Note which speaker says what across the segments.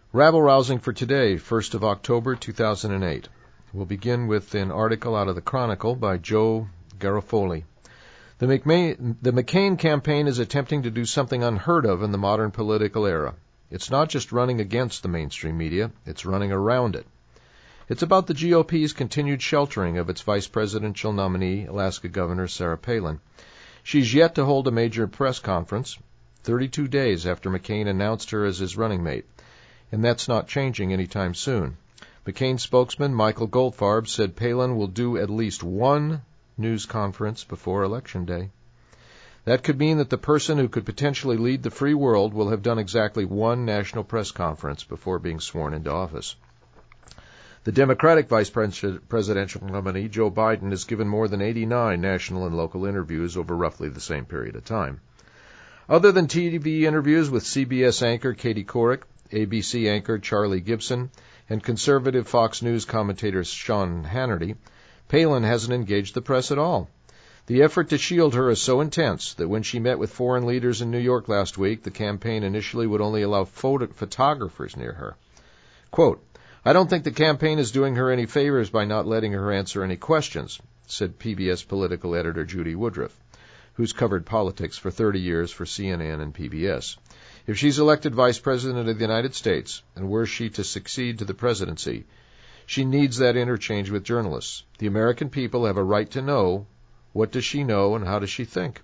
Speaker 1: Rabble-rousing for today, 1st of October, 2008. We'll begin with an article out of the Chronicle by Joe Garofoli. The McCain campaign is attempting to do something unheard of in the modern political era. It's not just running against the mainstream media, it's running around it. It's about the GOP's continued sheltering of its vice presidential nominee, Alaska Governor Sarah Palin. She's yet to hold a major press conference, 32 days after McCain announced her as his running mate. And that's not changing anytime soon. McCain spokesman Michael Goldfarb said Palin will do at least one news conference before Election Day. That could mean that the person who could potentially lead the free world will have done exactly one national press conference before being sworn into office. The Democratic vice presidential nominee, Joe Biden, has given more than 89 national and local interviews over roughly the same period of time. Other than TV interviews with CBS anchor Katie Couric, ABC anchor Charlie Gibson, and conservative Fox News commentator Sean Hannity, Palin hasn't engaged the press at all. The effort to shield her is so intense that when she met with foreign leaders in New York last week, the campaign initially would only allow photographers near her. Quote, "I don't think the campaign is doing her any favors by not letting her answer any questions," said PBS political editor Judy Woodruff, who's covered politics for 30 years for CNN and PBS. If she's elected Vice President of the United States, and were she to succeed to the presidency, she needs that interchange with journalists. The American people have a right to know what does she know and how does she think.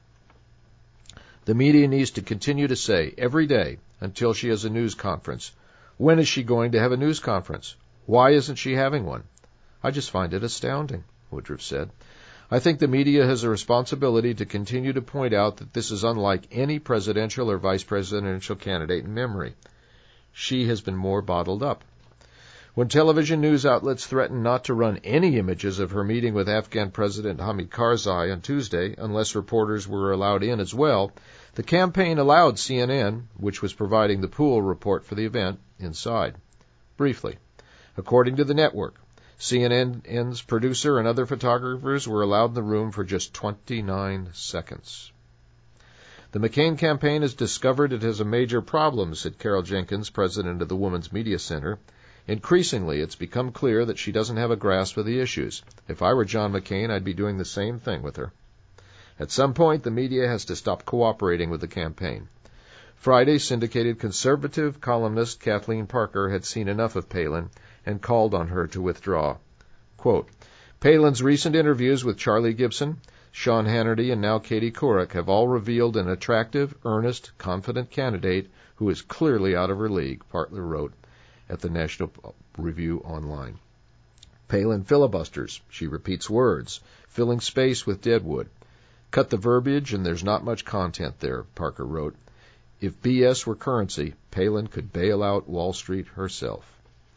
Speaker 1: The media needs to continue to say every day until she has a news conference, when is she going to have a news conference? Why isn't she having one? I just find it astounding, Woodruff said. I think the media has a responsibility to continue to point out that this is unlike any presidential or vice presidential candidate in memory. She has been more bottled up. When television news outlets threatened not to run any images of her meeting with Afghan President Hamid Karzai on Tuesday unless reporters were allowed in as well, the campaign allowed CNN, which was providing the pool report for the event, inside. Briefly, according to the network, CNN's producer and other photographers were allowed in the room for just 29 seconds. The McCain campaign has discovered it has a major problem, said Carol Jenkins, president of the Women's Media Center. Increasingly, it's become clear that she doesn't have a grasp of the issues. If I were John McCain, I'd be doing the same thing with her. At some point, the media has to stop cooperating with the campaign. Friday, syndicated conservative columnist Kathleen Parker had seen enough of Palin and called on her to withdraw. Quote, Palin's recent interviews with Charlie Gibson, Sean Hannity, and now Katie Couric have all revealed an attractive, earnest, confident candidate who is clearly out of her league, Parker wrote at the National Review Online. Palin filibusters. She repeats words, filling space with deadwood. Cut the verbiage and there's not much content there, Parker wrote. If BS were currency, Palin could bail out Wall Street herself.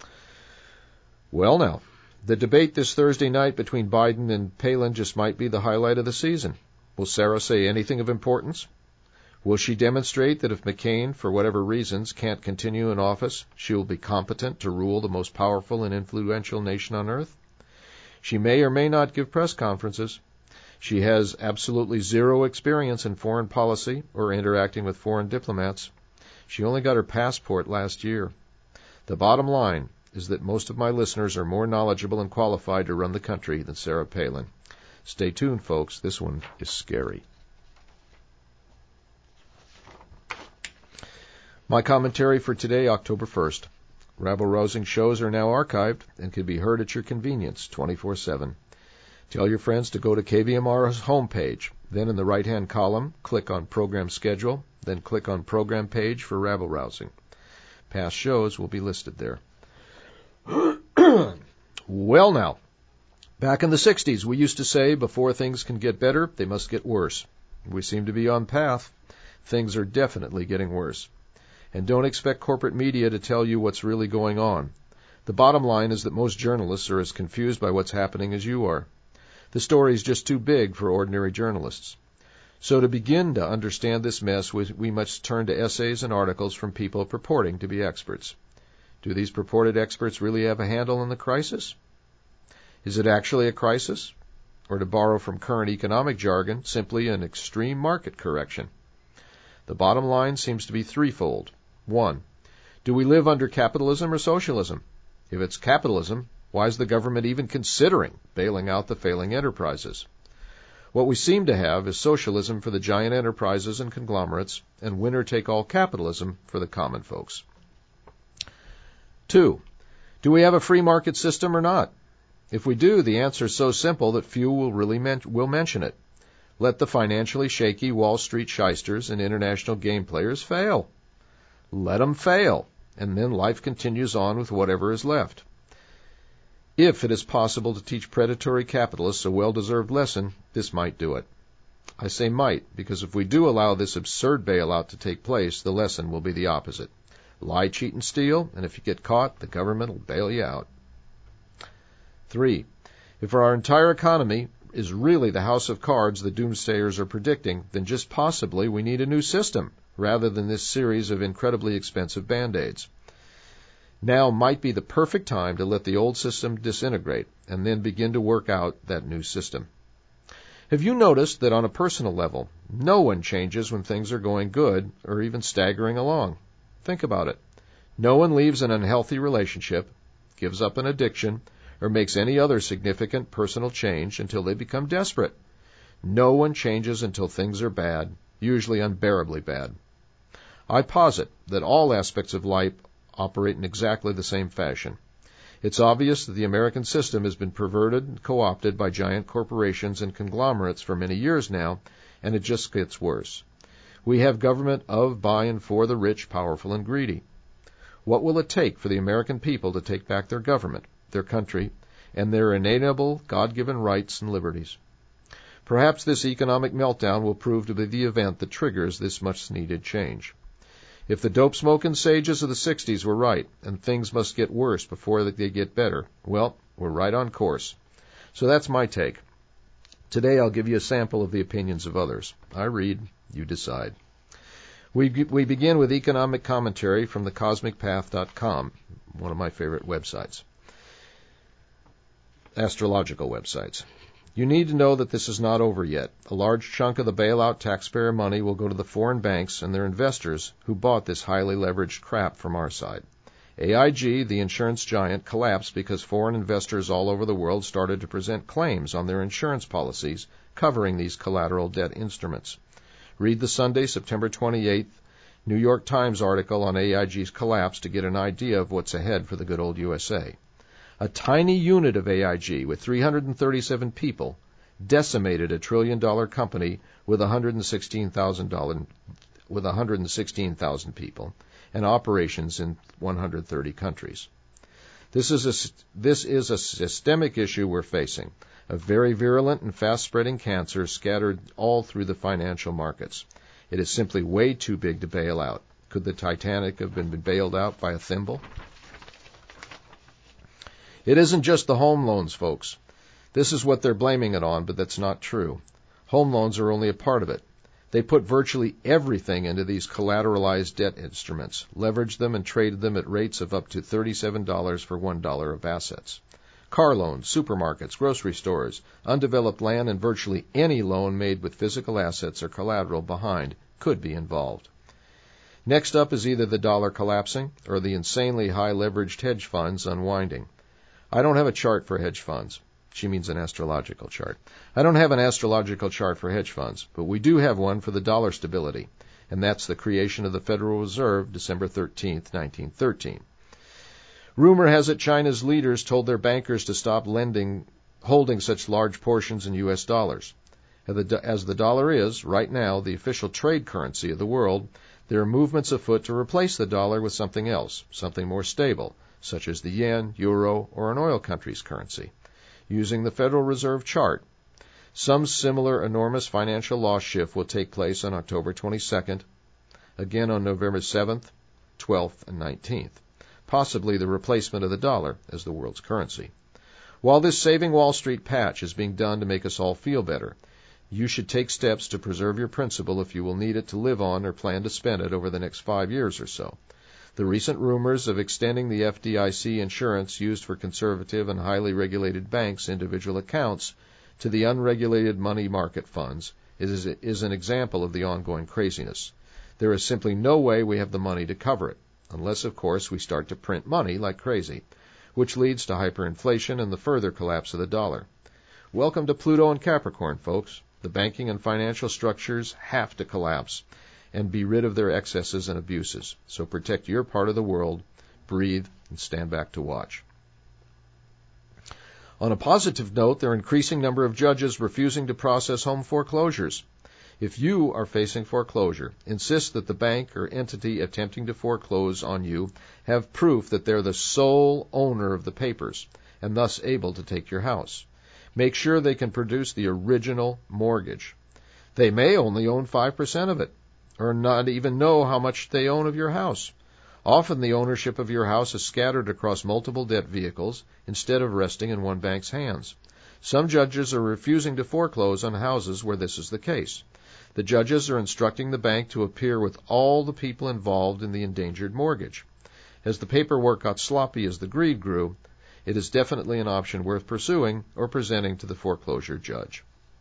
Speaker 1: Well now, the debate this Thursday night between Biden and Palin just might be the highlight of the season. Will Sarah say anything of importance? Will she demonstrate that if McCain, for whatever reasons, can't continue in office, she will be competent to rule the most powerful and influential nation on earth? She may or may not give press conferences. She has absolutely zero experience in foreign policy or interacting with foreign diplomats. She only got her passport last year. The bottom line is that most of my listeners are more knowledgeable and qualified to run the country than Sarah Palin. Stay tuned, folks. This one is scary. My commentary for today, October 1st. Rabble-rousing shows are now archived and can be heard at your convenience 24/7. Tell your friends to go to KVMR's homepage. Then in the right-hand column, click on Program Schedule, then click on Program Page for Rabble-rousing. Past shows will be listed there. Well now, back in the 60s, we used to say before things can get better, they must get worse. We seem to be on path. Things are definitely getting worse. And don't expect corporate media to tell you what's really going on. The bottom line is that most journalists are as confused by what's happening as you are. The story is just too big for ordinary journalists. So to begin to understand this mess, we must turn to essays and articles from people purporting to be experts. Do these purported experts really have a handle on the crisis? Is it actually a crisis? Or to borrow from current economic jargon, simply an extreme market correction? The bottom line seems to be threefold. 1. Do we live under capitalism or socialism? If it's capitalism, why is the government even considering bailing out the failing enterprises? What we seem to have is socialism for the giant enterprises and conglomerates, and winner-take-all capitalism for the common folks. 2. Do we have a free market system or not? If we do, the answer is so simple that few will mention it. Let the financially shaky Wall Street shysters and international game players fail. Let them fail, and then life continues on with whatever is left. If it is possible to teach predatory capitalists a well-deserved lesson, this might do it. I say might, because if we do allow this absurd bailout to take place, the lesson will be the opposite. Lie, cheat, and steal, and if you get caught, the government will bail you out. 3. If our entire economy is really the house of cards the doomsayers are predicting, then just possibly we need a new system, rather than this series of incredibly expensive Band-Aids. Now might be the perfect time to let the old system disintegrate, and then begin to work out that new system. Have you noticed that on a personal level, no one changes when things are going good or even staggering along? Think about it. No one leaves an unhealthy relationship, gives up an addiction, or makes any other significant personal change until they become desperate. No one changes until things are bad, usually unbearably bad. I posit that all aspects of life operate in exactly the same fashion. It's obvious that the American system has been perverted and co-opted by giant corporations and conglomerates for many years now, and it just gets worse. We have government of, by, and for the rich, powerful, and greedy. What will it take for the American people to take back their government, their country, and their inalienable God-given rights and liberties? Perhaps this economic meltdown will prove to be the event that triggers this much-needed change. If the dope-smoking sages of the 60s were right, and things must get worse before they get better, well, we're right on course. So that's my take. Today I'll give you a sample of the opinions of others. I read, you decide. We begin with economic commentary from thecosmicpath.com, one of my favorite websites. Astrological websites. You need to know that this is not over yet. A large chunk of the bailout taxpayer money will go to the foreign banks and their investors who bought this highly leveraged crap from our side. AIG, the insurance giant, collapsed because foreign investors all over the world started to present claims on their insurance policies covering these collateral debt instruments. Read the Sunday, September 28th, New York Times article on AIG's collapse to get an idea of what's ahead for the good old USA. A tiny unit of AIG with 337 people decimated a trillion-dollar company with 116,000 people and operations in 130 countries. This is a systemic issue we're facing, a very virulent and fast-spreading cancer scattered all through the financial markets. It is simply way too big to bail out. Could the Titanic have been bailed out by a thimble? It isn't just the home loans, folks. This is what they're blaming it on, but that's not true. Home loans are only a part of it. They put virtually everything into these collateralized debt instruments, leveraged them and traded them at rates of up to $37 for $1 of assets. Car loans, supermarkets, grocery stores, undeveloped land, and virtually any loan made with physical assets or collateral behind could be involved. Next up is either the dollar collapsing or the insanely high leveraged hedge funds unwinding. I don't have a chart for hedge funds. She means an astrological chart. I don't have an astrological chart for hedge funds, but we do have one for the dollar stability, and that's the creation of the Federal Reserve, December 13th, 1913. Rumor has it China's leaders told their bankers to stop holding such large portions in U.S. dollars. As the dollar is, right now, the official trade currency of the world, there are movements afoot to replace the dollar with something else, something more stable, such as the yen, euro, or an oil country's currency. Using the Federal Reserve chart, some similar enormous financial loss shift will take place on October 22nd, again on November 7th, 12th, and 19th, possibly the replacement of the dollar as the world's currency. While this Saving Wall Street patch is being done to make us all feel better, you should take steps to preserve your principal if you will need it to live on or plan to spend it over the next 5 years or so. The recent rumors of extending the FDIC insurance used for conservative and highly regulated banks' individual accounts to the unregulated money market funds is an example of the ongoing craziness. There is simply no way we have the money to cover it. unless, of course, we start to print money like crazy, which leads to hyperinflation and the further collapse of the dollar. Welcome to Pluto and Capricorn, folks. The banking and financial structures have to collapse and be rid of their excesses and abuses. So protect your part of the world, breathe, and stand back to watch. On a positive note, there are an increasing number of judges refusing to process home foreclosures. If you are facing foreclosure, insist that the bank or entity attempting to foreclose on you have proof that they're the sole owner of the papers and thus able to take your house. Make sure they can produce the original mortgage. They may only own 5% of it, or not even know how much they own of your house. Often the ownership of your house is scattered across multiple debt vehicles instead of resting in one bank's hands. Some judges are refusing to foreclose on houses where this is the case. The judges are instructing the bank to appear with all the people involved in the endangered mortgage. As the paperwork got sloppy as the greed grew, it is definitely an option worth pursuing or presenting to the foreclosure judge.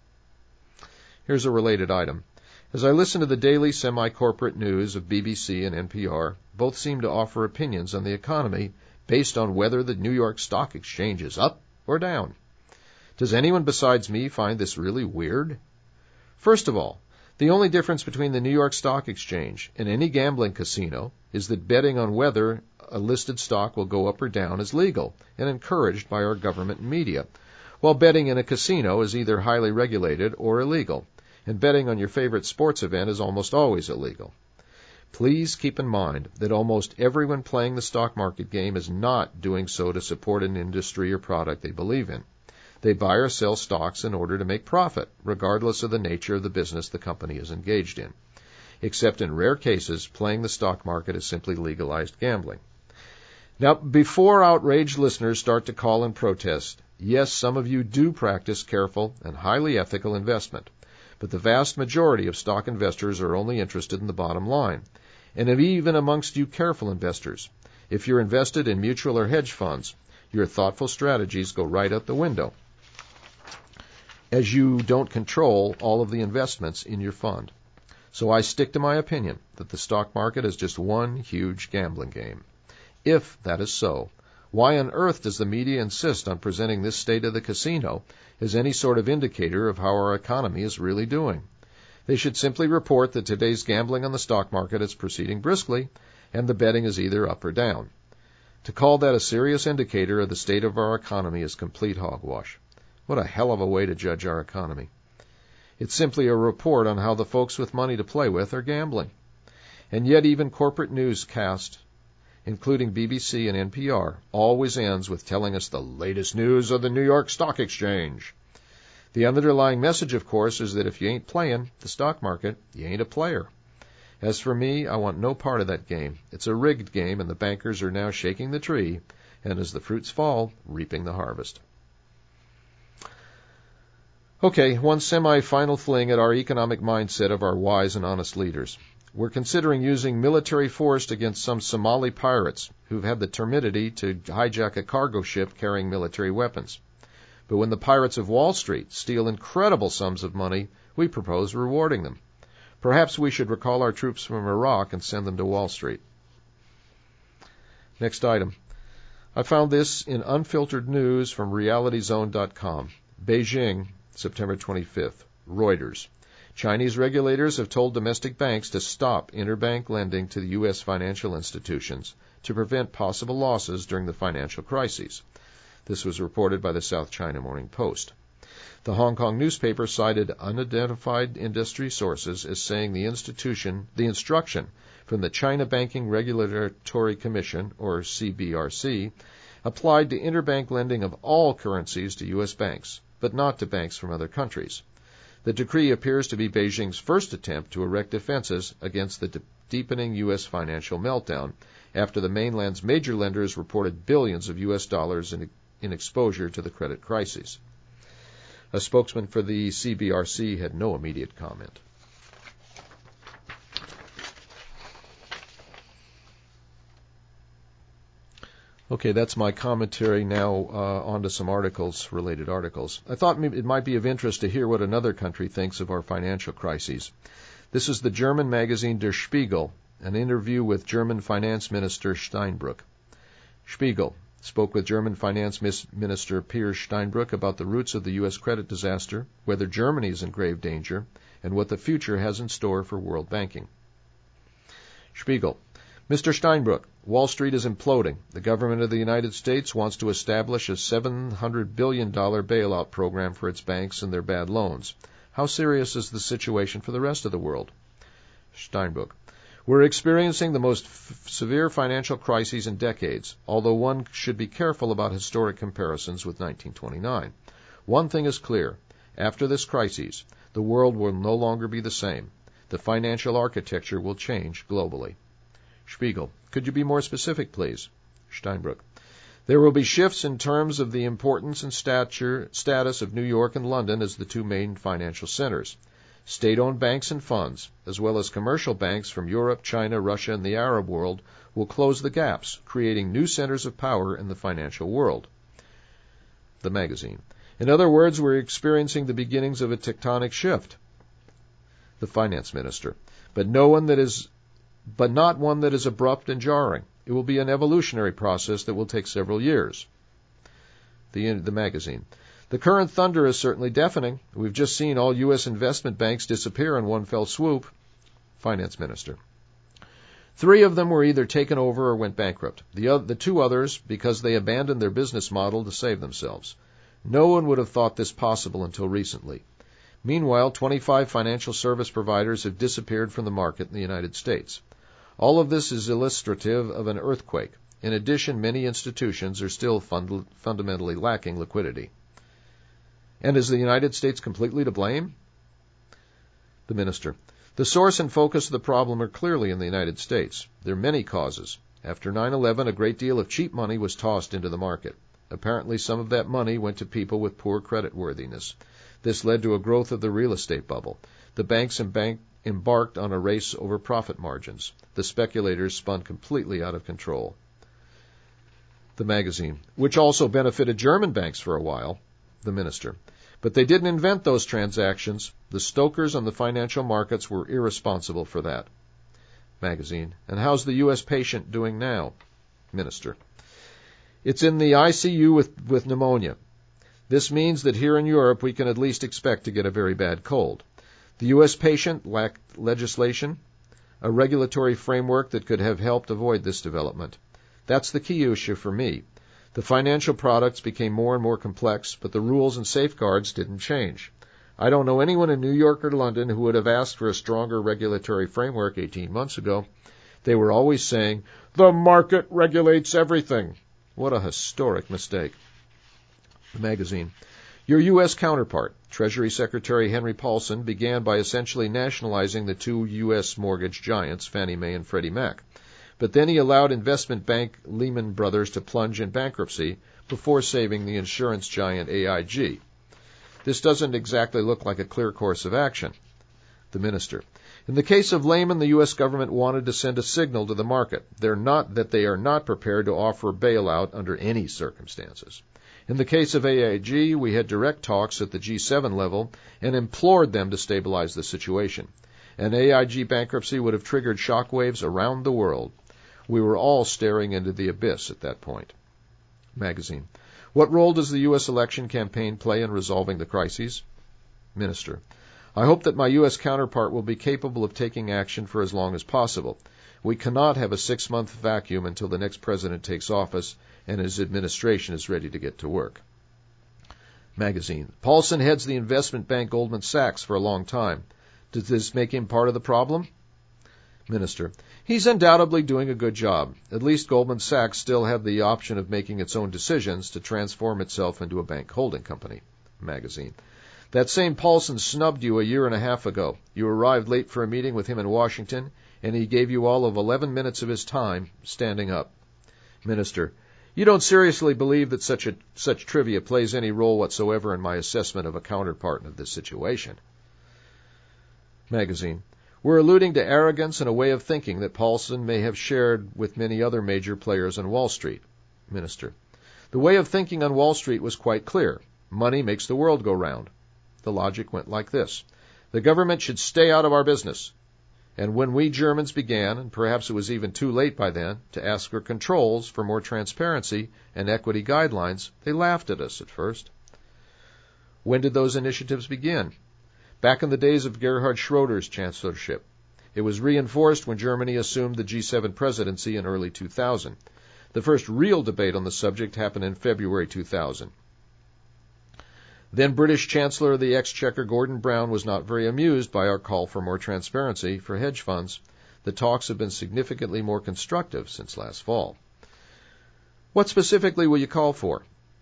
Speaker 1: Here's a related item. As I listen to the daily semi-corporate news of BBC and NPR, both seem to offer opinions on the economy based on whether the New York Stock Exchange is up or down. Does anyone besides me find this really weird? First of all, the only difference between the New York Stock Exchange and any gambling casino is that betting on whether a listed stock will go up or down is legal and encouraged by our government and media, while betting in a casino is either highly regulated or illegal, and betting on your favorite sports event is almost always illegal. Please keep in mind that almost everyone playing the stock market game is not doing so to support an industry or product they believe in. They buy or sell stocks in order to make profit, regardless of the nature of the business the company is engaged in. Except in rare cases, playing the stock market is simply legalized gambling. Now, before outraged listeners start to call and protest, yes, some of you do practice careful and highly ethical investment, but the vast majority of stock investors are only interested in the bottom line. And even amongst you careful investors, if you're invested in mutual or hedge funds, your thoughtful strategies go right out the window, as you don't control all of the investments in your fund. So I stick to my opinion that the stock market is just one huge gambling game. If that is so, why on earth does the media insist on presenting this state of the casino as any sort of indicator of how our economy is really doing? They should simply report that today's gambling on the stock market is proceeding briskly and the betting is either up or down. To call that a serious indicator of the state of our economy is complete hogwash. What a hell of a way to judge our economy. It's simply a report on how the folks with money to play with are gambling. And yet even corporate newscast, including BBC and NPR, always ends with telling us the latest news of the New York Stock Exchange. The underlying message, of course, is that if you ain't playing the stock market, you ain't a player. As for me, I want no part of that game. It's a rigged game, and the bankers are now shaking the tree, and as the fruits fall, reaping the harvest. Okay, one semi-final fling at our economic mindset of our wise and honest leaders. We're considering using military force against some Somali pirates who've had the temerity to hijack a cargo ship carrying military weapons. But when the pirates of Wall Street steal incredible sums of money, we propose rewarding them. Perhaps we should recall our troops from Iraq and send them to Wall Street. Next item. I found this in unfiltered news from realityzone.com. Beijing, September 25th. Reuters. Chinese regulators have told domestic banks to stop interbank lending to the U.S. financial institutions to prevent possible losses during the financial crises. This was reported by the South China Morning Post. The Hong Kong newspaper cited unidentified industry sources as saying the instruction from the China Banking Regulatory Commission, or CBRC, applied to interbank lending of all currencies to U.S. banks, but not to banks from other countries. The decree appears to be Beijing's first attempt to erect defenses against the deepening U.S. financial meltdown after the mainland's major lenders reported billions of U.S. dollars in exposure to the credit crisis. A spokesman for the CBRC had no immediate comment. Okay, that's my commentary. Now on to some related articles. I thought it might be of interest to hear what another country thinks of our financial crises. This is the German magazine Der Spiegel, an interview with German Finance Minister Steinbrück. Spiegel spoke with German Finance Minister Piers Steinbrück about the roots of the U.S. credit disaster, whether Germany is in grave danger, and what the future has in store for world banking. Spiegel. Mr. Steinbrück, Wall Street is imploding. The government of the United States wants to establish a $700 billion bailout program for its banks and their bad loans. How serious is the situation for the rest of the world? Steinbrück. We're experiencing the most severe financial crises in decades, although one should be careful about historic comparisons with 1929. One thing is clear. After this crisis, the world will no longer be the same. The financial architecture will change globally. Spiegel. Could you be more specific, please? Steinbrück. There will be shifts in terms of the importance and status of New York and London as the two main financial centers. State-owned banks and funds, as well as commercial banks from Europe, China, Russia, and the Arab world, will close the gaps, creating new centers of power in the financial world. The magazine. In other words, we're experiencing the beginnings of a tectonic shift. The finance minister. But not one that is abrupt and jarring. It will be an evolutionary process that will take several years. The magazine. The current thunder is certainly deafening. We've just seen all U.S. investment banks disappear in one fell swoop. Finance minister. 3 of them were either taken over or went bankrupt. The 2 others because they abandoned their business model to save themselves. No one would have thought this possible until recently. Meanwhile, 25 financial service providers have disappeared from the market in the United States. All of this is illustrative of an earthquake. In addition, many institutions are still fundamentally lacking liquidity. And is the United States completely to blame? The minister. The source and focus of the problem are clearly in the United States. There are many causes. After 9/11, a great deal of cheap money was tossed into the market. Apparently, some of that money went to people with poor creditworthiness. This led to a growth of the real estate bubble. The banks embarked on a race over profit margins. The speculators spun completely out of control. The magazine, which also benefited German banks for a while. The minister. But they didn't invent those transactions. The stokers on the financial markets were irresponsible for that. Magazine. And how's the U.S. patient doing now? Minister. It's in the ICU with pneumonia. This means that here in Europe we can at least expect to get a very bad cold. The U.S. patient lacked legislation, a regulatory framework that could have helped avoid this development. That's the key issue for me. The financial products became more and more complex, but the rules and safeguards didn't change. I don't know anyone in New York or London who would have asked for a stronger regulatory framework 18 months ago. They were always saying, the market regulates everything. What a historic mistake. The magazine. Your U.S. counterpart, Treasury Secretary Henry Paulson, began by essentially nationalizing the 2 U.S. mortgage giants, Fannie Mae and Freddie Mac. But then he allowed investment bank Lehman Brothers to plunge in bankruptcy before saving the insurance giant AIG. This doesn't exactly look like a clear course of action. The minister. In the case of Lehman, the U.S. government wanted to send a signal to the market that they are not prepared to offer bailout under any circumstances. In the case of AIG, we had direct talks at the G7 level and implored them to stabilize the situation. An AIG bankruptcy would have triggered shockwaves around the world. We were all staring into the abyss at that point. Magazine. What role does the U.S. election campaign play in resolving the crises? Minister. I hope that my U.S. counterpart will be capable of taking action for as long as possible. We cannot have a 6-month vacuum until the next president takes office and his administration is ready to get to work. Magazine. Paulson heads the investment bank Goldman Sachs for a long time. Does this make him part of the problem? Minister. He's undoubtedly doing a good job. At least Goldman Sachs still had the option of making its own decisions to transform itself into a bank holding company. Magazine. That same Paulson snubbed you a year and a half ago. You arrived late for a meeting with him in Washington, and he gave you all of 11 minutes of his time standing up. Minister. You don't seriously believe that such trivia plays any role whatsoever in my assessment of a counterpart of this situation. Magazine. We're alluding to arrogance and a way of thinking that Paulson may have shared with many other major players on Wall Street. Minister. The way of thinking on Wall Street was quite clear. Money makes the world go round. The logic went like this. The government should stay out of our business. And when we Germans began, and perhaps it was even too late by then, to ask for controls, for more transparency and equity guidelines, they laughed at us at first. When did those initiatives begin? Back in the days of Gerhard Schroeder's chancellorship. It was reinforced when Germany assumed the G7 presidency in early 2000. The first real debate on the subject happened in February 2000. Then British Chancellor of the Exchequer Gordon Brown was not very amused by our call for more transparency for hedge funds. The talks have been significantly more constructive since last fall. What specifically will you call for?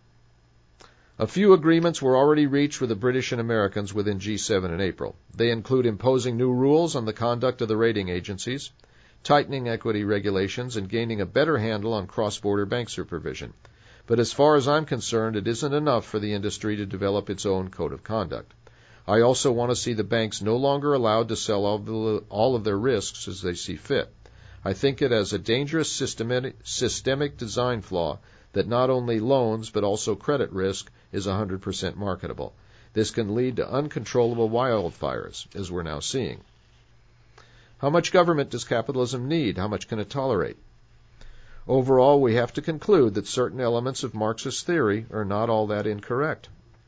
Speaker 1: A few agreements were already reached with the British and Americans within G7 in April. They include imposing new rules on the conduct of the rating agencies, tightening equity regulations, and gaining a better handle on cross-border bank supervision. But as far as I'm concerned, it isn't enough for the industry to develop its own code of conduct. I also want to see the banks no longer allowed to sell all of their risks as they see fit. I think it has a dangerous systemic design flaw that not only loans but also credit risk is 100% marketable. This can lead to uncontrollable wildfires, as we're now seeing. How much government does capitalism need? How much can it tolerate? Overall, we have to conclude that certain elements of Marxist theory are not all that incorrect.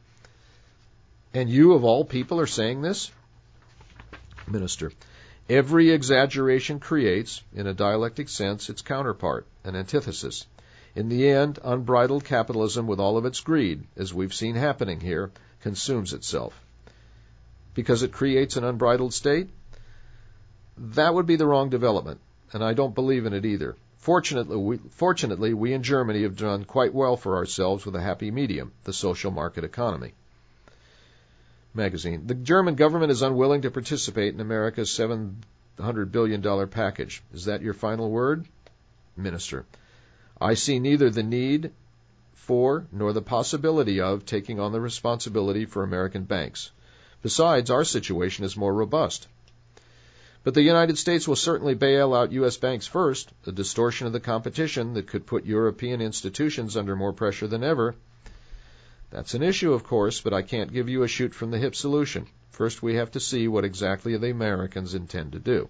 Speaker 1: And you, of all people, are saying this? Minister, every exaggeration creates, in a dialectic sense, its counterpart, an antithesis. In the end, unbridled capitalism, with all of its greed, as we've seen happening here, consumes itself. Because it creates an unbridled state? That would be the wrong development, and I don't believe in it either. Fortunately, we in Germany have done quite well for ourselves with a happy medium, the social market economy. Magazine. The German government is unwilling to participate in America's $700 billion package. Is that your final word? Minister. I see neither the need for nor the possibility of taking on the responsibility for American banks. Besides, our situation is more robust. But the United States will certainly bail out U.S. banks first, a distortion of the competition that could put European institutions under more pressure than ever. That's an issue, of course, but I can't give you a shoot-from-the-hip solution. First, we have to see what exactly the Americans intend to do.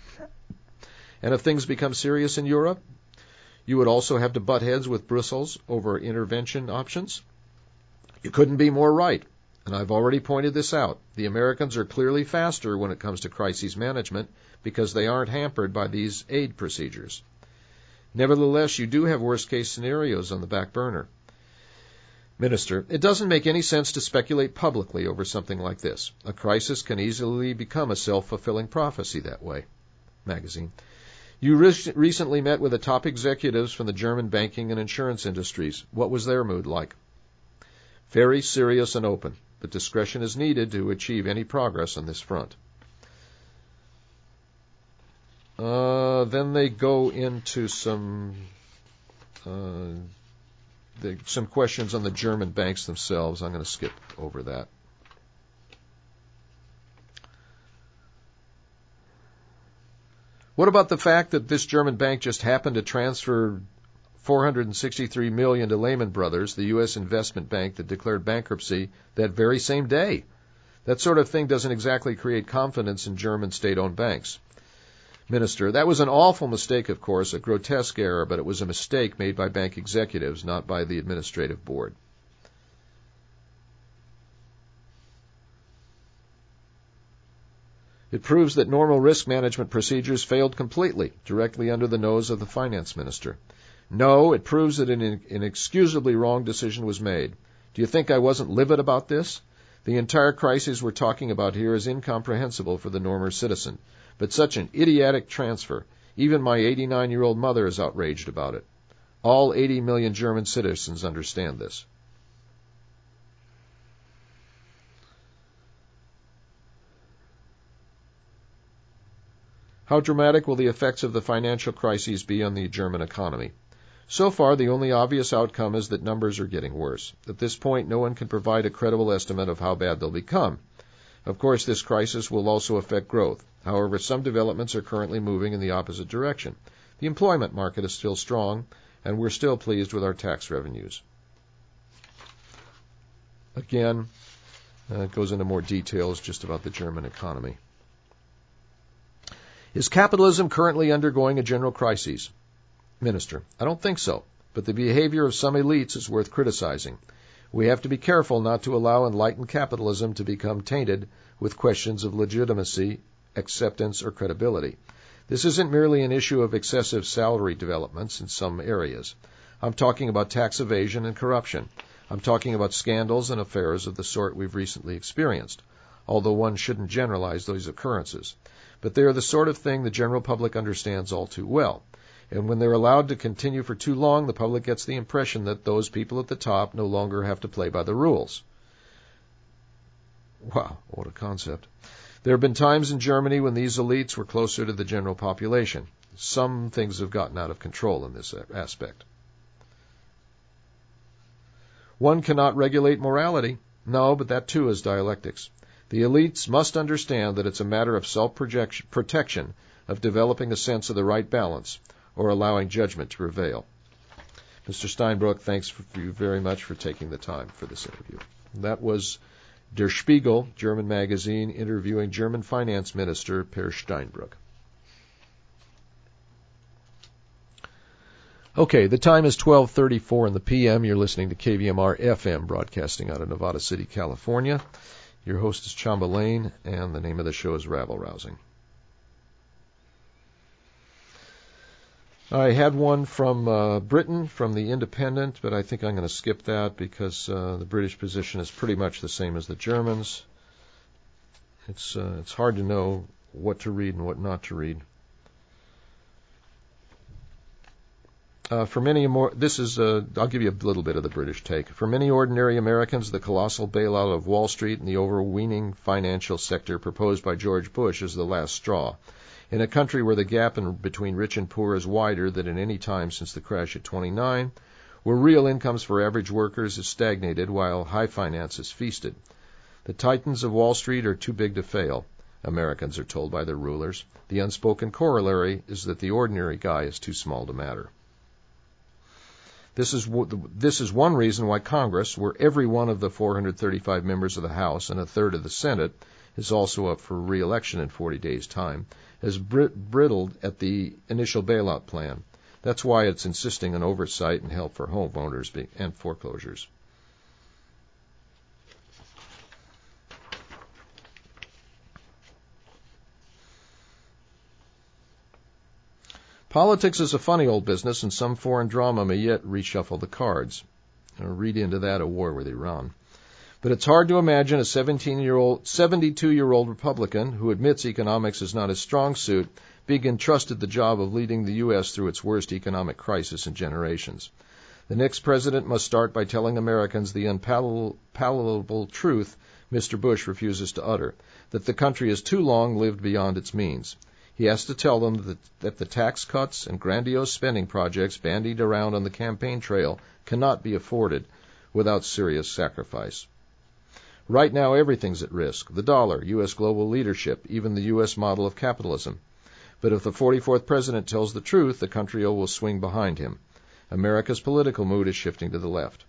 Speaker 1: And if things become serious in Europe, you would also have to butt heads with Brussels over intervention options. You couldn't be more right. And I've already pointed this out. The Americans are clearly faster when it comes to crisis management because they aren't hampered by these aid procedures. Nevertheless, you do have worst-case scenarios on the back burner. Minister, it doesn't make any sense to speculate publicly over something like this. A crisis can easily become a self-fulfilling prophecy that way. Magazine. You recently met with the top executives from the German banking and insurance industries. What was their mood like? Very serious and open, but discretion is needed to achieve any progress on this front. Then they go into some questions on the German banks themselves. I'm going to skip over that. What about the fact that this German bank just happened to transfer $463 million to Lehman Brothers, the U.S. investment bank that declared bankruptcy that very same day? That sort of thing doesn't exactly create confidence in German state-owned banks. Minister, that was an awful mistake, of course, a grotesque error, but it was a mistake made by bank executives, not by the administrative board. It proves that normal risk management procedures failed completely, directly under the nose of the finance minister. No, it proves that an inexcusably wrong decision was made. Do you think I wasn't livid about this? The entire crisis we're talking about here is incomprehensible for the normal citizen. But such an idiotic transfer, even my 89-year-old mother is outraged about it. All 80 million German citizens understand this. How dramatic will the effects of the financial crises be on the German economy? So far, the only obvious outcome is that numbers are getting worse. At this point, no one can provide a credible estimate of how bad they'll become. Of course, this crisis will also affect growth. However, some developments are currently moving in the opposite direction. The employment market is still strong, and we're still pleased with our tax revenues. Again, it goes into more details just about the German economy. Is capitalism currently undergoing a general crisis? Minister, I don't think so, but the behavior of some elites is worth criticizing. We have to be careful not to allow enlightened capitalism to become tainted with questions of legitimacy, acceptance, or credibility. This isn't merely an issue of excessive salary developments in some areas. I'm talking about tax evasion and corruption. I'm talking about scandals and affairs of the sort we've recently experienced, although one shouldn't generalize those occurrences. But they are the sort of thing the general public understands all too well. And when they're allowed to continue for too long, the public gets the impression that those people at the top no longer have to play by the rules. Wow, what a concept. There have been times in Germany when these elites were closer to the general population. Some things have gotten out of control in this aspect. One cannot regulate morality. No, but that too is dialectics. The elites must understand that it's a matter of self-protection, of developing a sense of the right balance, or allowing judgment to prevail. Mr. Steinbrück, thanks you very much for taking the time for this interview. That was Der Spiegel, German magazine, interviewing German Finance Minister Per Steinbrück. Okay, the time is 12:34 in the p.m. You're listening to KVMR FM, broadcasting out of Nevada City, California. Your host is Chamba Lane, and the name of the show is Rabble Rousing. I had one from Britain, from the Independent, but I think I'm going to skip that because the British position is pretty much the same as the Germans. It's hard to know what to read and what not to read. I'll give you a little bit of the British take. For many ordinary Americans, the colossal bailout of Wall Street and the overweening financial sector proposed by George Bush is the last straw. In a country where the gap between rich and poor is wider than at any time since the crash of '29, where real incomes for average workers has stagnated while high finance has feasted. The titans of Wall Street are too big to fail, Americans are told by their rulers. The unspoken corollary is that the ordinary guy is too small to matter. This is one reason why Congress, where every one of the 435 members of the House and a third of the Senate is also up for re-election in 40 days' time, has brittled at the initial bailout plan. That's why it's insisting on oversight and help for homeowners and foreclosures. Politics is a funny old business, and some foreign drama may yet reshuffle the cards. Read into that a war with Iran. But it's hard to imagine a 72-year-old Republican who admits economics is not his strong suit being entrusted the job of leading the U.S. through its worst economic crisis in generations. The next president must start by telling Americans the unpalatable truth Mr. Bush refuses to utter, that the country has too long lived beyond its means. He has to tell them that the tax cuts and grandiose spending projects bandied around on the campaign trail cannot be afforded without serious sacrifice. Right now, everything's at risk. The dollar, U.S. global leadership, even the U.S. model of capitalism. But if the 44th president tells the truth, the country will swing behind him. America's political mood is shifting to the left.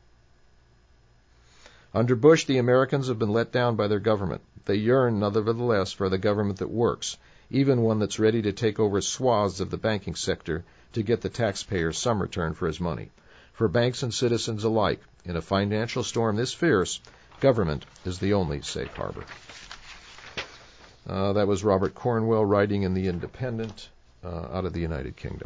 Speaker 1: Under Bush, the Americans have been let down by their government. They yearn, nevertheless, for the government that works, even one that's ready to take over swaths of the banking sector to get the taxpayer some return for his money. For banks and citizens alike, in a financial storm this fierce, government is the only safe harbor. That was Robert Cornwell writing in The Independent out of the United Kingdom.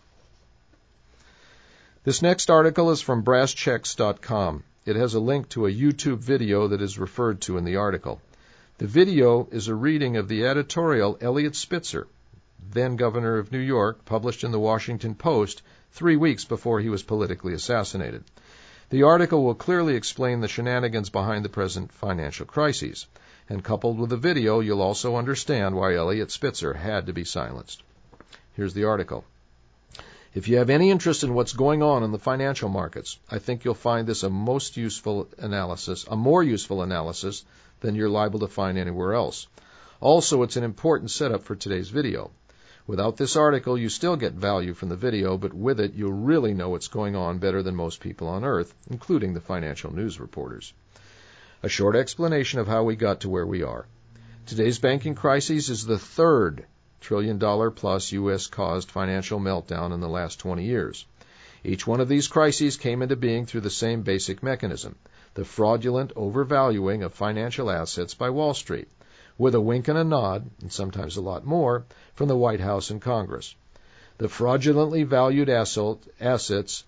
Speaker 1: This next article is from BrassChecks.com. It has a link to a YouTube video that is referred to in the article. The video is a reading of the editorial Eliot Spitzer, then governor of New York, published in the Washington Post 3 weeks before he was politically assassinated. The article will clearly explain the shenanigans behind the present financial crises, and coupled with the video, you'll also understand why Eliot Spitzer had to be silenced. Here's the article. If you have any interest in what's going on in the financial markets, I think you'll find this a more useful analysis than you're liable to find anywhere else. Also, it's an important setup for today's video. Without this article, you still get value from the video, but with it, you'll really know what's going on better than most people on Earth, including the financial news reporters. A short explanation of how we got to where we are. Today's banking crisis is the third trillion-plus U.S.-caused financial meltdown in the last 20 years. Each one of these crises came into being through the same basic mechanism, the fraudulent overvaluing of financial assets by Wall Street, with a wink and a nod, and sometimes a lot more, from the White House and Congress. The fraudulently valued assets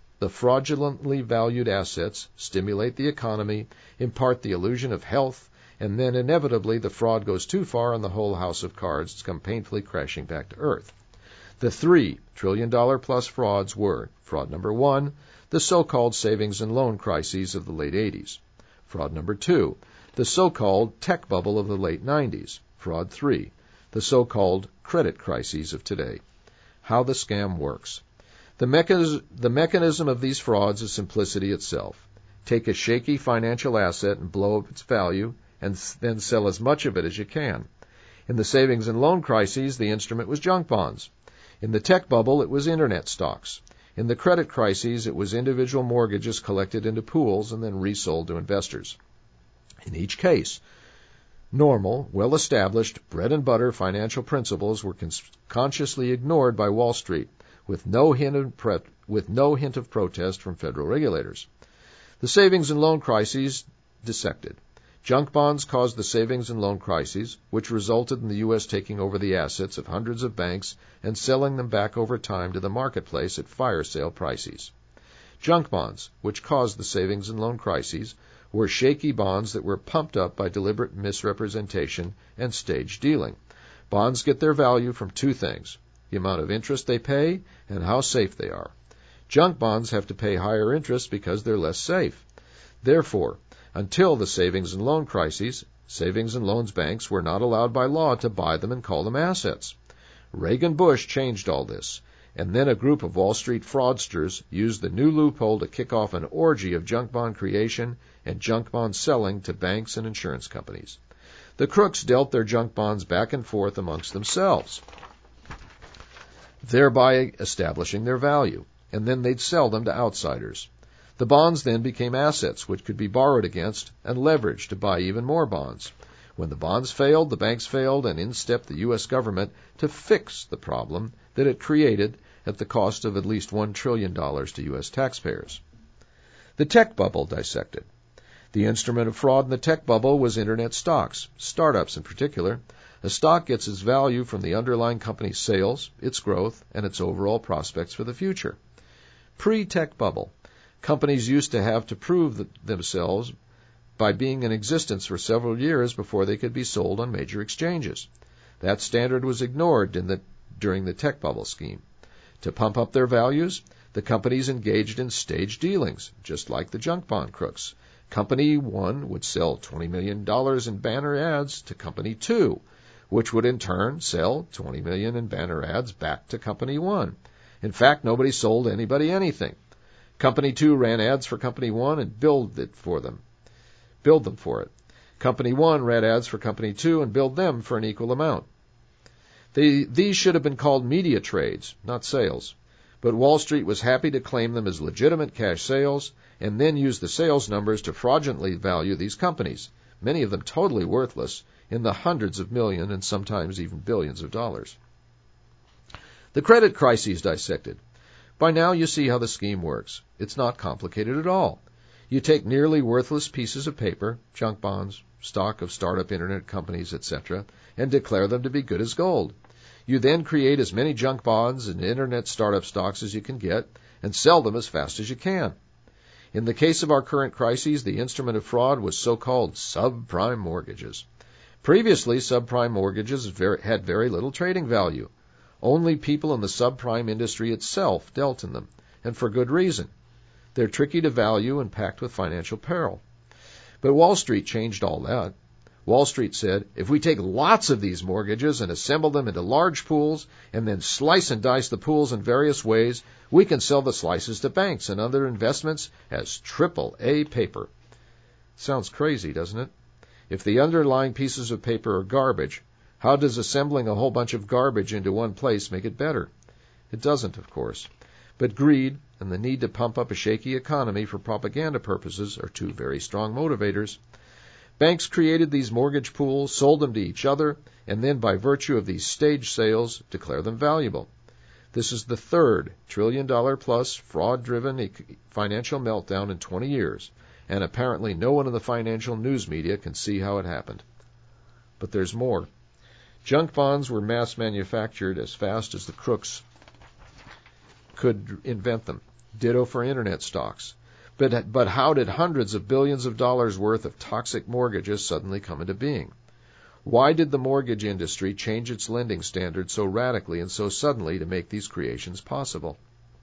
Speaker 1: stimulate the economy, impart the illusion of health, and then inevitably the fraud goes too far and the whole house of cards come painfully crashing back to earth. The $3 trillion-plus frauds were: fraud number 1, the so-called savings and loan crises of the late 80s. Fraud number 2, the so-called tech bubble of the late 90s. Fraud 3, the so-called credit crises of today. How the scam works. The mechanism of these frauds is simplicity itself. Take a shaky financial asset and blow up its value, and then sell as much of it as you can. In the savings and loan crises, the instrument was junk bonds. In the tech bubble, it was internet stocks. In the credit crises, it was individual mortgages collected into pools and then resold to investors. In each case, normal, well-established, bread-and-butter financial principles were consciously ignored by Wall Street, with no hint of protest from federal regulators. The savings and loan crises dissected. Junk bonds caused the savings and loan crises, which resulted in the U.S. taking over the assets of hundreds of banks and selling them back over time to the marketplace at fire sale prices. Junk bonds, which caused the savings and loan crises, were shaky bonds that were pumped up by deliberate misrepresentation and staged dealing. Bonds get their value from two things: the amount of interest they pay and how safe they are. Junk bonds have to pay higher interest because they're less safe. Therefore, until the savings and loan crises, savings and loans banks were not allowed by law to buy them and call them assets. Reagan-Bush changed all this, and then a group of Wall Street fraudsters used the new loophole to kick off an orgy of junk bond creation and junk bond selling to banks and insurance companies. The crooks dealt their junk bonds back and forth amongst themselves, thereby establishing their value, and then they'd sell them to outsiders. The bonds then became assets which could be borrowed against and leveraged to buy even more bonds. When the bonds failed, the banks failed, and in stepped the U.S. government to fix the problem that it created at the cost of at least $1 trillion to U.S. taxpayers. The tech bubble dissected. The instrument of fraud in the tech bubble was internet stocks, startups in particular. A stock gets its value from the underlying company's sales, its growth, and its overall prospects for the future. Pre-tech bubble, companies used to have to prove themselves by being in existence for several years before they could be sold on major exchanges. That standard was ignored during the tech bubble scheme. To pump up their values, the companies engaged in staged dealings, just like the junk bond crooks. Company 1 would sell $20 million in banner ads to Company 2, which would in turn sell $20 million in banner ads back to Company 1. In fact, nobody sold anybody anything. Company 2 ran ads for Company 1 and billed them for it. Company 1 ran ads for Company 2 and billed them for an equal amount. These should have been called media trades, not sales. But Wall Street was happy to claim them as legitimate cash sales and then use the sales numbers to fraudulently value these companies, many of them totally worthless, in the hundreds of millions and sometimes even billions of dollars. The credit crises dissected. By now you see how the scheme works. It's not complicated at all. You take nearly worthless pieces of paper, junk bonds, stock of startup internet companies, etc., and declare them to be good as gold. You then create as many junk bonds and internet startup stocks as you can get and sell them as fast as you can. In the case of our current crises, the instrument of fraud was so-called subprime mortgages. Previously, subprime mortgages had very little trading value. Only people in the subprime industry itself dealt in them, and for good reason. They're tricky to value and packed with financial peril. But Wall Street changed all that. Wall Street said, if we take lots of these mortgages and assemble them into large pools and then slice and dice the pools in various ways, we can sell the slices to banks and other investments as AAA paper. Sounds crazy, doesn't it? If the underlying pieces of paper are garbage, how does assembling a whole bunch of garbage into one place make it better? It doesn't, of course. But greed and the need to pump up a shaky economy for propaganda purposes are two very strong motivators. Banks created these mortgage pools, sold them to each other, and then by virtue of these stage sales, declare them valuable. This is the third trillion-dollar-plus fraud-driven financial meltdown in 20 years, and apparently no one in the financial news media can see how it happened. But there's more. Junk bonds were mass manufactured as fast as the crooks could invent them. Ditto for internet stocks. But how did hundreds of billions of dollars worth of toxic mortgages suddenly come into being? Why did the mortgage industry change its lending standards so radically and so suddenly to make these creations possible?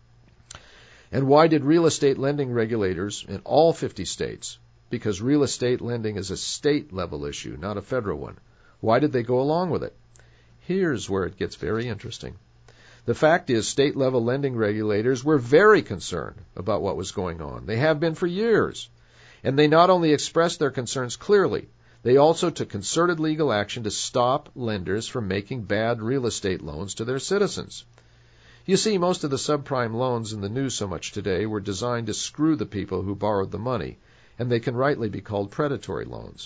Speaker 1: And why did real estate lending regulators in all 50 states, because real estate lending is a state-level issue, not a federal one, why did they go along with it? Here's where it gets very interesting. The fact is, state-level lending regulators were very concerned about what was going on. They have been for years. And they not only expressed their concerns clearly, they also took concerted legal action to stop lenders from making bad real estate loans to their citizens. You see, most of the subprime loans in the news so much today were designed to screw the people who borrowed the money, and they can rightly be called predatory loans.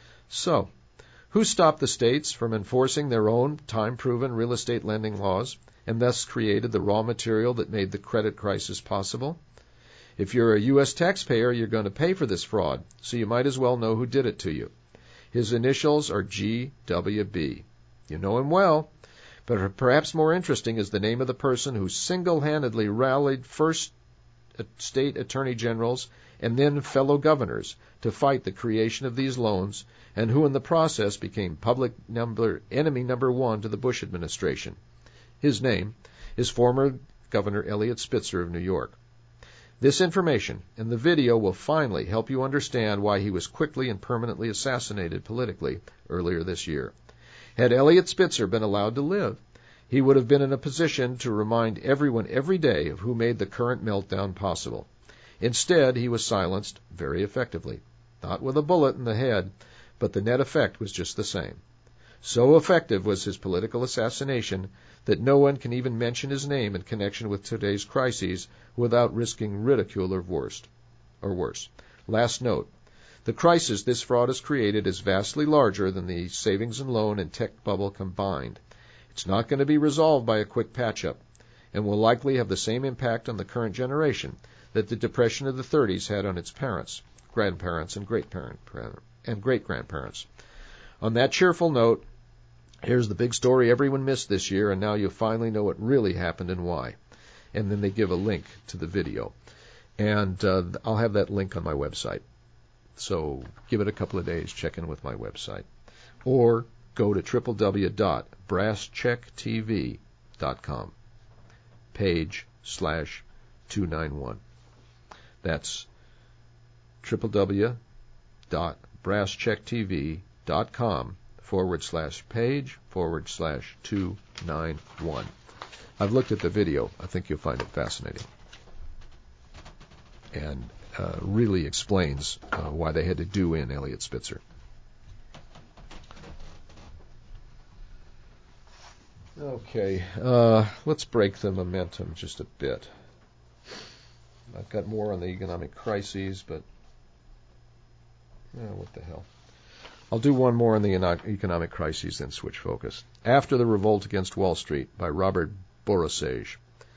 Speaker 1: So, who stopped the states from enforcing their own time-proven real estate lending laws, and thus created the raw material that made the credit crisis possible? If you're a U.S. taxpayer, you're going to pay for this fraud, so you might as well know who did it to you. His initials are GWB. You know him well, but perhaps more interesting is the name of the person who single-handedly rallied first state attorney generals and then fellow governors to fight the creation of these loans, and who in the process became public enemy number one to the Bush administration. His name is former Governor Eliot Spitzer of New York. This information and the video will finally help you understand why he was quickly and permanently assassinated politically earlier this year. Had Eliot Spitzer been allowed to live, he would have been in a position to remind everyone every day of who made the current meltdown possible. Instead, he was silenced very effectively, not with a bullet in the head, but the net effect was just the same. So effective was his political assassination that no one can even mention his name in connection with today's crises without risking ridicule or worse. Last note. The crisis this fraud has created is vastly larger than the savings and loan and tech bubble combined. It's not going to be resolved by a quick patch-up, and will likely have the same impact on the current generation that the Depression of the 30s had on its parents, grandparents, and great-grandparents. On that cheerful note, here's the big story everyone missed this year, and now you finally know what really happened and why. And then they give a link to the video. And I'll have that link on my website. So give it a couple of days, check in with my website. Or go to www.brasschecktv.com, page/291. That's www.brasschecktv.com/page/291. I've looked at the video. I think you'll find it fascinating. And really explains why they had to do in Eliot Spitzer. Okay, let's break the momentum just a bit. I've got more on the economic crises, but what the hell. I'll do one more on the economic crises, then switch focus. After the Revolt Against Wall Street by Robert Borosage,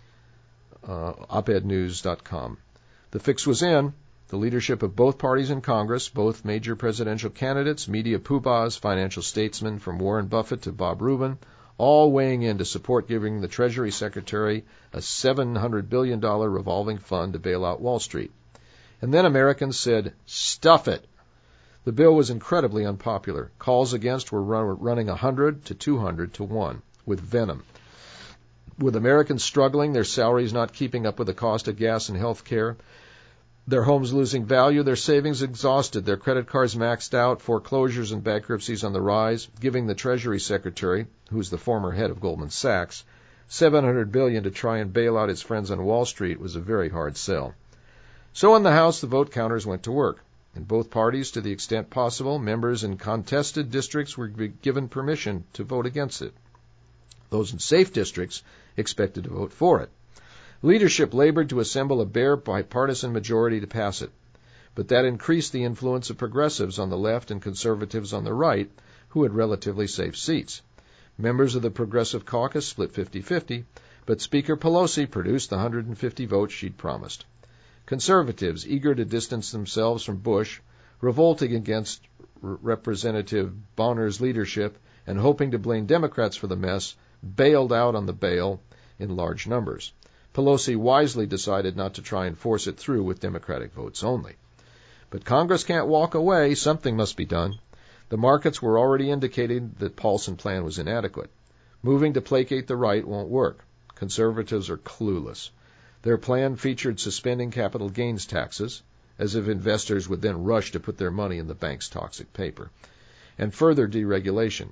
Speaker 1: opednews.com. The fix was in. The leadership of both parties in Congress, both major presidential candidates, media poobahs, financial statesmen from Warren Buffett to Bob Rubin, all weighing in to support giving the Treasury Secretary a $700 billion revolving fund to bail out Wall Street. And then Americans said, stuff it. The bill was incredibly unpopular. Calls against were running 100 to 200 to 1, with venom. With Americans struggling, their salaries not keeping up with the cost of gas and health care, their homes losing value, their savings exhausted, their credit cards maxed out, foreclosures and bankruptcies on the rise, giving the Treasury Secretary, who's the former head of Goldman Sachs, $700 billion to try and bail out his friends on Wall Street was a very hard sell. So in the House, the vote counters went to work. In both parties, to the extent possible, members in contested districts were given permission to vote against it. Those in safe districts expected to vote for it. Leadership labored to assemble a bare bipartisan majority to pass it. but that increased the influence of progressives on the left and conservatives on the right, who had relatively safe seats. Members of the Progressive Caucus split 50-50, but Speaker Pelosi produced the 150 votes she'd promised. Conservatives, eager to distance themselves from Bush, revolting against Representative Bonner's leadership and hoping to blame Democrats for the mess, bailed out on the bail in large numbers. Pelosi wisely decided not to try and force it through with Democratic votes only. But Congress can't walk away. Something must be done. The markets were already indicating that Paulson's plan was inadequate. Moving to placate the right won't work. Conservatives are clueless. Their plan featured suspending capital gains taxes, as if investors would then rush to put their money in the bank's toxic paper, and further deregulation,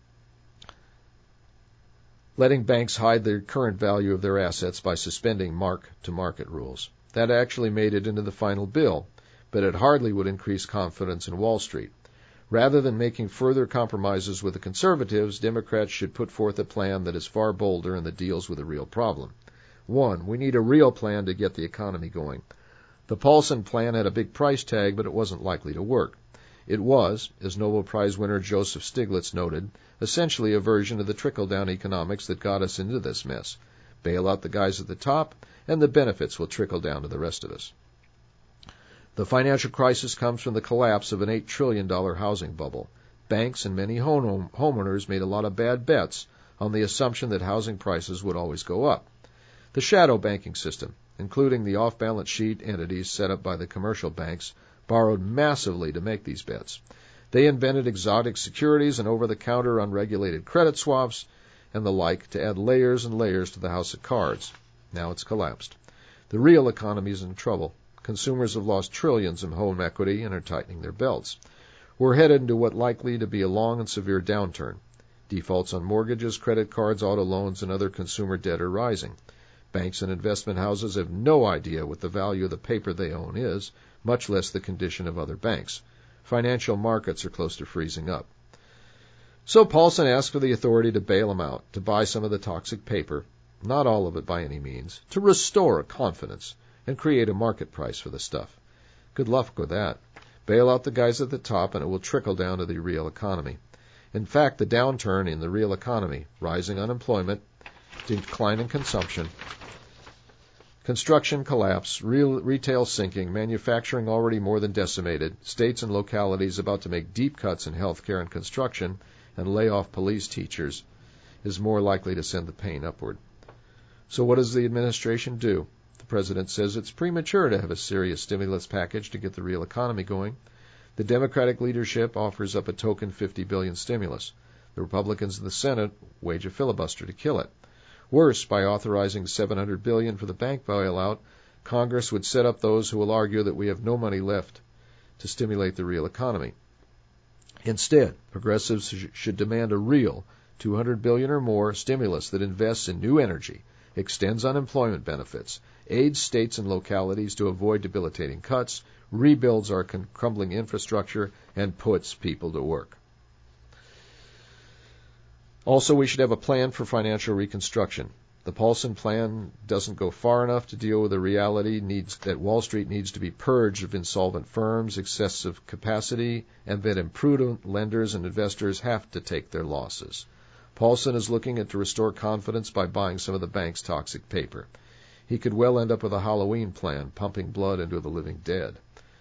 Speaker 1: letting banks hide the current value of their assets by suspending mark-to-market rules. That actually made it into the final bill, but it hardly would increase confidence in Wall Street. Rather than making further compromises with the conservatives, Democrats should put forth a plan that is far bolder and that deals with a real problem. 1. We need a real plan to get the economy going. The Paulson plan had a big price tag, but it wasn't likely to work. It was, as Nobel Prize winner Joseph Stiglitz noted, essentially a version of the trickle-down economics that got us into this mess. Bail out the guys at the top, and the benefits will trickle down to the rest of us. The financial crisis comes from the collapse of an $8 trillion housing bubble. Banks and many homeowners made a lot of bad bets on the assumption that housing prices would always go up. The shadow banking system, including the off-balance sheet entities set up by the commercial banks, borrowed massively to make these bets. They invented exotic securities and over-the-counter unregulated credit swaps and the like to add layers and layers to the house of cards. Now it's collapsed. The real economy is in trouble. Consumers have lost trillions in home equity and are tightening their belts. We're headed into what likely to be a long and severe downturn. Defaults on mortgages, credit cards, auto loans, and other consumer debt are rising. Banks and investment houses have no idea what the value of the paper they own is, much less the condition of other banks. Financial markets are close to freezing up. So Paulson asked for the authority to bail them out, to buy some of the toxic paper, not all of it by any means, to restore confidence and create a market price for the stuff. Good luck with that. Bail out the guys at the top and it will trickle down to the real economy. In fact, the downturn in the real economy, rising unemployment, decline in consumption, construction collapse, retail sinking, manufacturing already more than decimated, states and localities about to make deep cuts in health care and construction, and lay off police teachers, is more likely to send the pain upward. So what does the administration do? The president says it's premature to have a serious stimulus package to get the real economy going. The Democratic leadership offers up a token $50 billion stimulus. The Republicans in the Senate wage a filibuster to kill it. Worse, by authorizing $700 billion for the bank bailout, Congress would set up those who will argue that we have no money left to stimulate the real economy. Instead, progressives should demand a real $200 billion or more stimulus that invests in new energy, extends unemployment benefits, aids states and localities to avoid debilitating cuts, rebuilds our crumbling infrastructure, and puts people to work. Also, we should have a plan for financial reconstruction. The Paulson plan doesn't go far enough to deal with the reality that Wall Street needs to be purged of insolvent firms, excessive capacity, and that imprudent lenders and investors have to take their losses. Paulson is looking to restore confidence by buying some of the bank's toxic paper. He could well end up with a Halloween plan, pumping blood into the living dead.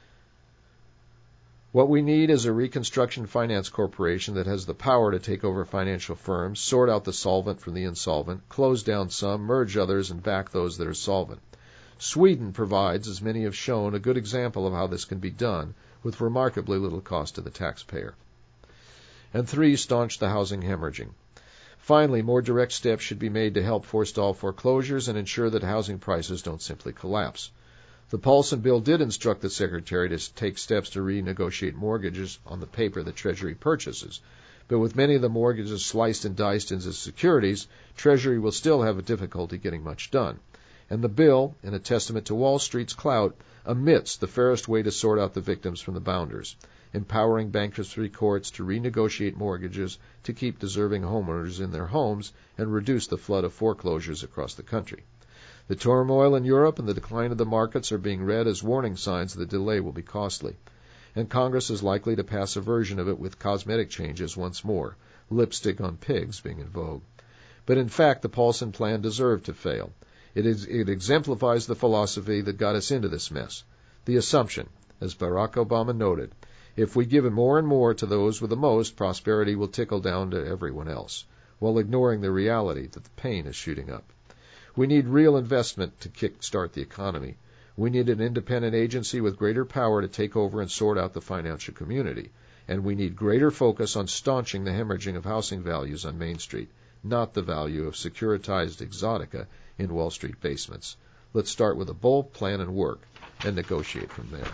Speaker 1: What we need is a reconstruction finance corporation that has the power to take over financial firms, sort out the solvent from the insolvent, close down some, merge others, and back those that are solvent. Sweden provides, as many have shown, a good example of how this can be done with remarkably little cost to the taxpayer. And 3, staunch the housing hemorrhaging. Finally, more direct steps should be made to help forestall foreclosures and ensure that housing prices don't simply collapse. The Paulson bill did instruct the Secretary to take steps to renegotiate mortgages on the paper the Treasury purchases. But with many of the mortgages sliced and diced into securities, Treasury will still have a difficulty getting much done. And the bill, in a testament to Wall Street's clout, omits the fairest way to sort out the victims from the bounders, empowering bankruptcy courts to renegotiate mortgages to keep deserving homeowners in their homes and reduce the flood of foreclosures across the country. The turmoil in Europe and the decline of the markets are being read as warning signs that the delay will be costly. And Congress is likely to pass a version of it with cosmetic changes once more, lipstick on pigs being in vogue. But in fact, the Paulson Plan deserved to fail. It exemplifies the philosophy that got us into this mess. The assumption, as Barack Obama noted, if we give more and more to those with the most, prosperity will trickle down to everyone else, while ignoring the reality that the pain is shooting up. We need real investment to kick-start the economy. We need an independent agency with greater power to take over and sort out the financial community. And we need greater focus on staunching the hemorrhaging of housing values on Main Street, not the value of securitized exotica in Wall Street basements. Let's start with a bold plan and work, and negotiate from there.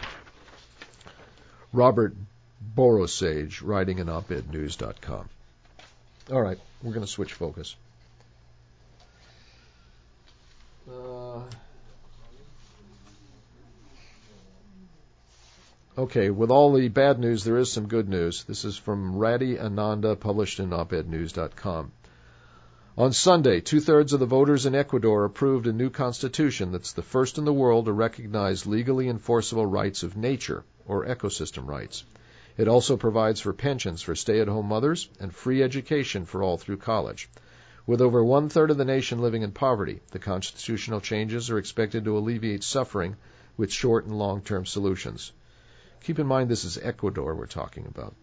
Speaker 1: Robert Borosage, writing in opednews.com. All right, we're going to switch focus. Okay, with all the bad news, there is some good news. This is from Radhi Ananda, published in opednews.com. On Sunday, 2/3 of the voters in Ecuador approved a new constitution that's the first in the world to recognize legally enforceable rights of nature, or ecosystem rights. It also provides for pensions for stay-at-home mothers and free education for all through college. With over 1/3 of the nation living in poverty, the constitutional changes are expected to alleviate suffering with short and long-term solutions. Keep in mind this is Ecuador we're talking about.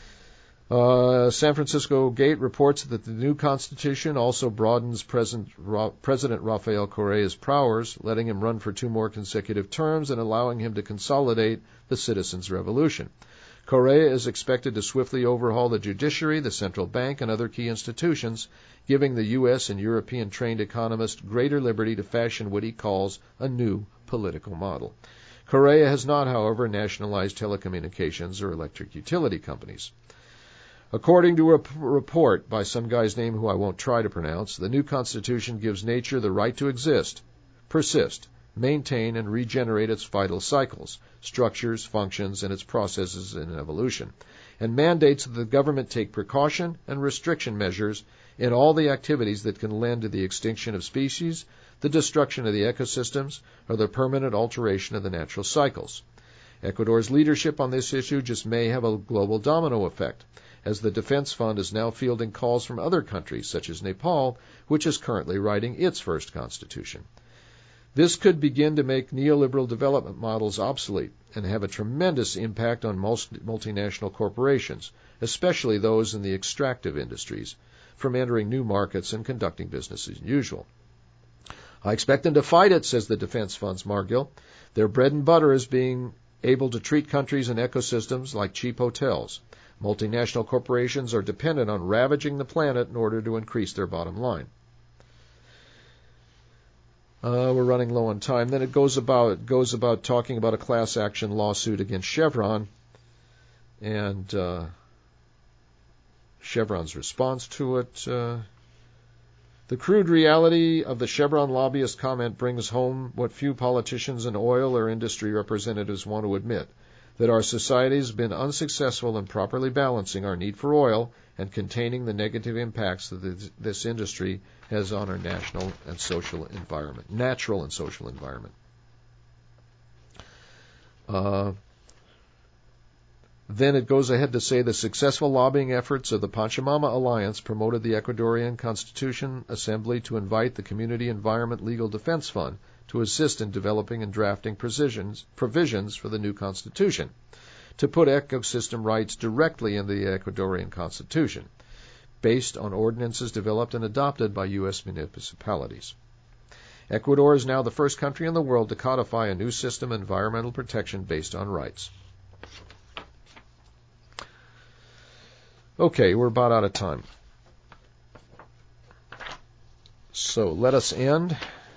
Speaker 1: San Francisco Gate reports that the new constitution also broadens President Rafael Correa's powers, letting him run for 2 more consecutive terms and allowing him to consolidate the citizens' revolution. Correa is expected to swiftly overhaul the judiciary, the central bank, and other key institutions, giving the U.S. and European-trained economists greater liberty to fashion what he calls a new political model. Correa has not, however, nationalized telecommunications or electric utility companies. According to a report by some guy's name who I won't try to pronounce, the new Constitution gives nature the right to exist, persist, maintain, and regenerate its vital cycles, structures, functions, and its processes in evolution, and mandates that the government take precaution and restriction measures in all the activities that can lend to the extinction of species, the destruction of the ecosystems, or the permanent alteration of the natural cycles. Ecuador's leadership on this issue just may have a global domino effect, as the Defense Fund is now fielding calls from other countries, such as Nepal, which is currently writing its first constitution. This could begin to make neoliberal development models obsolete and have a tremendous impact on most multinational corporations, especially those in the extractive industries, from entering new markets and conducting business as usual. I expect them to fight it, says the Defense Fund's Margill. Their bread and butter is being able to treat countries and ecosystems like cheap hotels. Multinational corporations are dependent on ravaging the planet in order to increase their bottom line. We're running low on time. Then it goes about talking about a class action lawsuit against Chevron and Chevron's response to it. The crude reality of the Chevron lobbyist comment brings home what few politicians and oil or industry representatives want to admit, that our society has been unsuccessful in properly balancing our need for oil and containing the negative impacts that this industry has on our natural and social environment. Then it goes ahead to say the successful lobbying efforts of the Pachamama Alliance promoted the Ecuadorian Constitution Assembly to invite the Community Environment Legal Defense Fund to assist in developing and drafting provisions for the new Constitution, to put ecosystem rights directly in the Ecuadorian Constitution, based on ordinances developed and adopted by U.S. municipalities. Ecuador is now the first country in the world to codify a new system of environmental protection based on rights. Okay, we're about out of time. So let us end.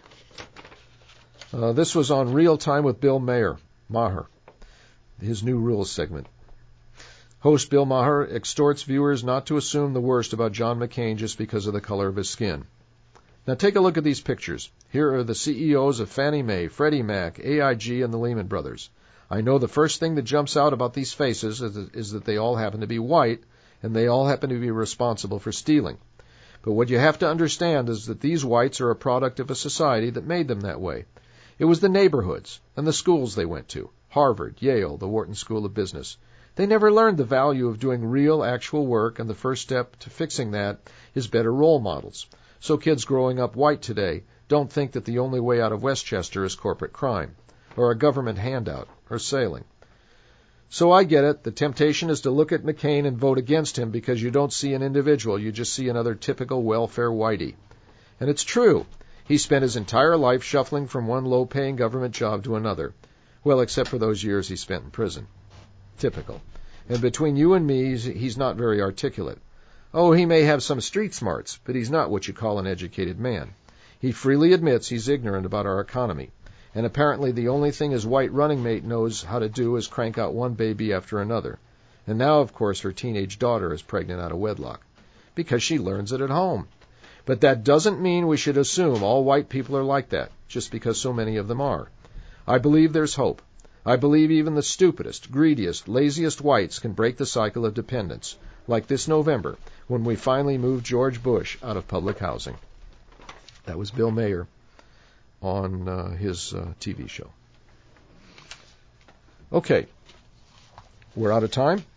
Speaker 1: This was on Real Time with Bill Maher, his new rules segment. Host Bill Maher exhorts viewers not to assume the worst about John McCain just because of the color of his skin. Now take a look at these pictures. Here are the CEOs of Fannie Mae, Freddie Mac, AIG, and the Lehman Brothers. I know the first thing that jumps out about these faces is that they all happen to be white, and they all happen to be responsible for stealing. But what you have to understand is that these whites are a product of a society that made them that way. It was the neighborhoods and the schools they went to, Harvard, Yale, the Wharton School of Business. They never learned the value of doing real, actual work, and the first step to fixing that is better role models. So kids growing up white today don't think that the only way out of Westchester is corporate crime, or a government handout, or sailing. So I get it. The temptation is to look at McCain and vote against him because you don't see an individual. You just see another typical welfare whitey. And it's true. He spent his entire life shuffling from one low-paying government job to another. Well, except for those years he spent in prison. Typical. And between you and me, he's not very articulate. Oh, he may have some street smarts, but he's not what you call an educated man. He freely admits he's ignorant about our economy. And apparently the only thing his white running mate knows how to do is crank out one baby after another. And now, of course, her teenage daughter is pregnant out of wedlock. Because she learns it at home. But that doesn't mean we should assume all white people are like that, just because so many of them are. I believe there's hope. I believe even the stupidest, greediest, laziest whites can break the cycle of dependence, like this November, when we finally move George Bush out of public housing. That was Bill Mayer on his TV show. Okay, we're out of time.